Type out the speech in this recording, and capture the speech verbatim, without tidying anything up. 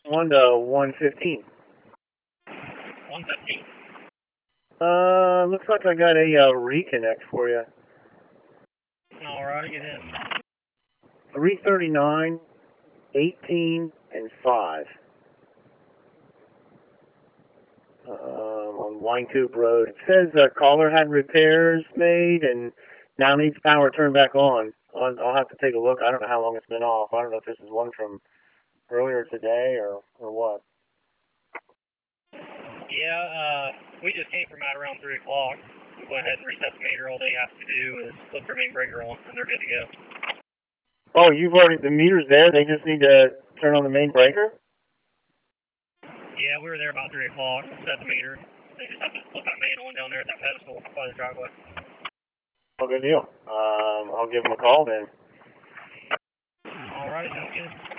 one to one fifteen. one fifteen. Uh, looks like I got a uh, reconnect for you. Alright, get in. three thirty-nine, eighteen, and five. Um, on Wine Coop Road. It says the caller had repairs made and now needs power turned back on. I'll, I'll have to take a look. I don't know how long it's been off. I don't know if this is one from earlier today or, or what. Yeah, uh, we just came from out around three o'clock. We went ahead and reset the meter. All they have to do is put their main breaker on, and they're good to go. Oh, you've already, the meter's there. They just need to turn on the main breaker? Yeah, we were there about three o'clock, set the meter. They just have to put that main on down there at that pedestal by the driveway. Oh, good deal. Um, I'll give them a call then. All right, sounds good.